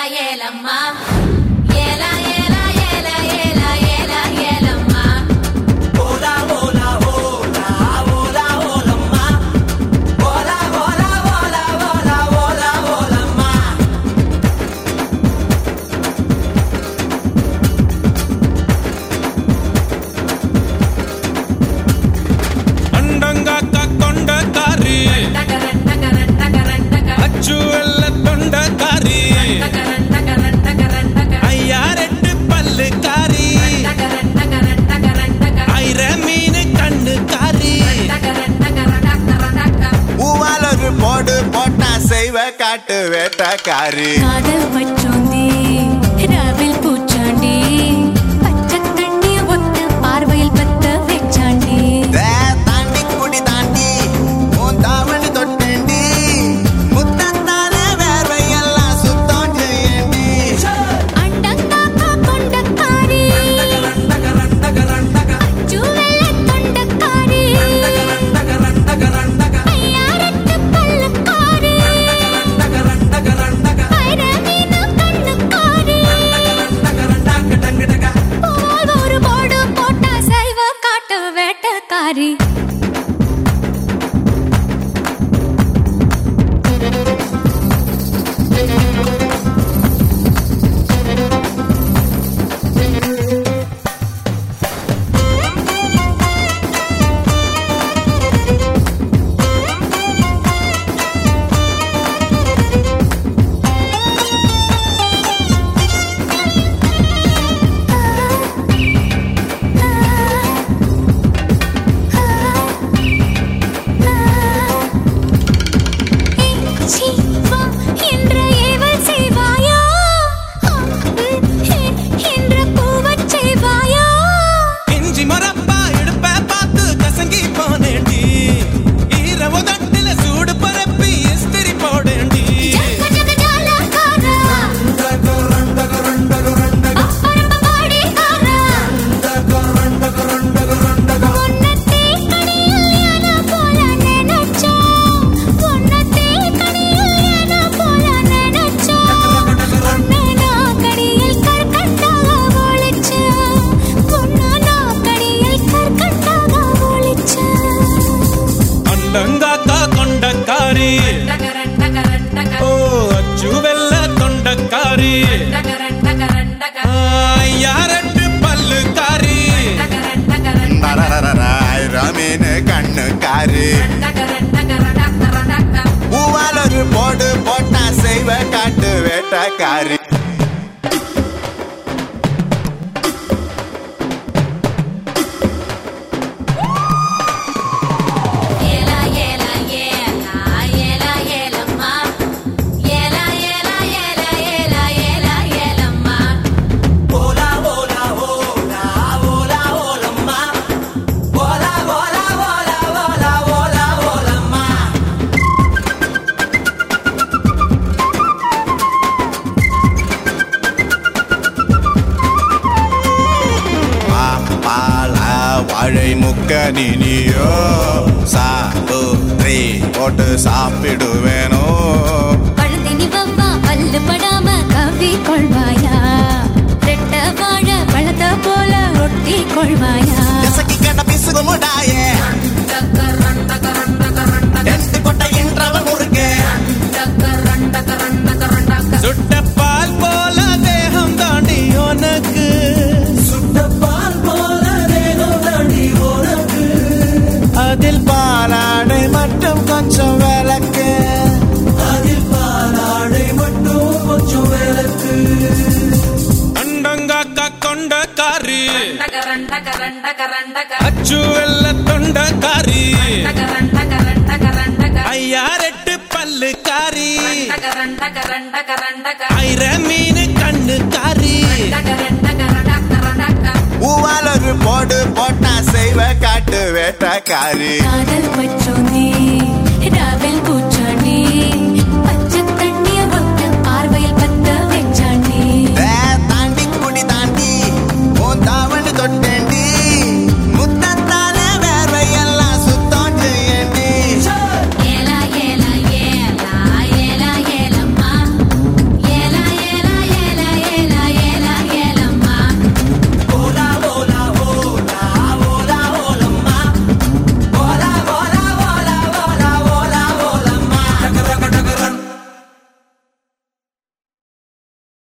ஏலம்மா ஏலா ஏலா ஏலா ஏலா ஏலா ஏலம்மா ஓலா ஓலா ஓலா ஓலா ஓலம்மா ஓலா ஓலா ஓலா ஓலா ஓலா ஓலம்மா அண்டங்காக்கா கொண்டக்காரி அச்சு வெள்ள தொண்டக்காரி ஐயாரெட்டு பல்லுக்காரி ஐர மீன் கண்ணுக்காரி பூவாலொரு போடு போட்டா செய்வ காட்டு வேட்டக்காரி காதல் வச்சோந்தே ராவில் பூச்சாண்டி பச்சை தண்ணிய ஒத்த பார்வையில் பத்த வச்சாண்டி தாண்டி குடி தாண்டி உன் தாவணி தொட்டேண்டி முத்தத்தால வேர்வையெல்லாம் சுத்தம் செய்யண்டி அண்டங்காக்கா கொண்டக்காரி அச்சு வெள்ள தொண்டக்காரி ஐயாரெட்டு பல்லுக்காரி ஐர மீனு கண்ணுக்காரி பூவால் ஒரு போடு போட்டா சைவ காட்டு வேட்டக்காரி சிவா என்ற ஏவல் செய்வாயா என்ற பூவச் செய்வாயா இஞ்சி மரப்பா இடுப்ப பார்த்து கசங்கி போனேண்டி ஈரவு தட்டில சூடு பரப்பி இஸ்திரி போடேண்டி ஜக ஜாலகாரா அப்பரம்ப பாடிகாரா உன்னத்தே கனியில் யானா போல நினைச்சா உன்னத்தே கனியில் யானா போல நினைச்சா உன்னனா கடியில் கற்கண்டாக ஒளிச்சா உன்னனா கடியில் கற்கண்டாக ஒளிச்சா அண்டங்காக்கா கொண்டக்காரி ஓ அச்சு வெள்ள தொண்டக்காரி ஐயாரெட்டு பல்லுக்காரி ரமீன் கண்ணுக்காரி பூவாலொரு போடு போட்டா செய்வ காட்டு வேட்டக்காரி ஏலா ஏலா ஏலா ஏலா ஏலம்மா ஏலா ஏலா ஏலா ஏலா ஏலா ஏலம்மா ஓலா ஓலா ஓலா ஓலா ஓலம்மா ஓலா ஓலா ஓலா ஓலா ஓலா ஓலம்மா பால வாழை முக்க நீனியோ சாப்பிட்ரி போட்டு சாப்பிடுவேனோ பழுதினி வவ்வா பல்லு படாம கவ்வி கொள்வாயா ரெட்ட வாழ பழத்த போல ஒட்டி கொள்வாயா எசக்கி கண்ட பிசுகு முடாயே எட்டு கொட்ட இன்றவ முறுக்கு சுட்ட பால் போல தேகம் தாண்டி உனக்கு அதில் பாலாடை மட்டும் கொஞ்சம் விளக்கு அண்டங்காக்கா கொண்டக்காரி அச்சு வெள்ள தொண்டக்காரி ஐயாரெட்டு பல்லுக்காரி ஐர மீன் கண்ணுக்காரி பூவாலொரு போடு போட்டா செய்வ காட்டு வேட்டக்காரி காதல் பற்றோனே ராவில்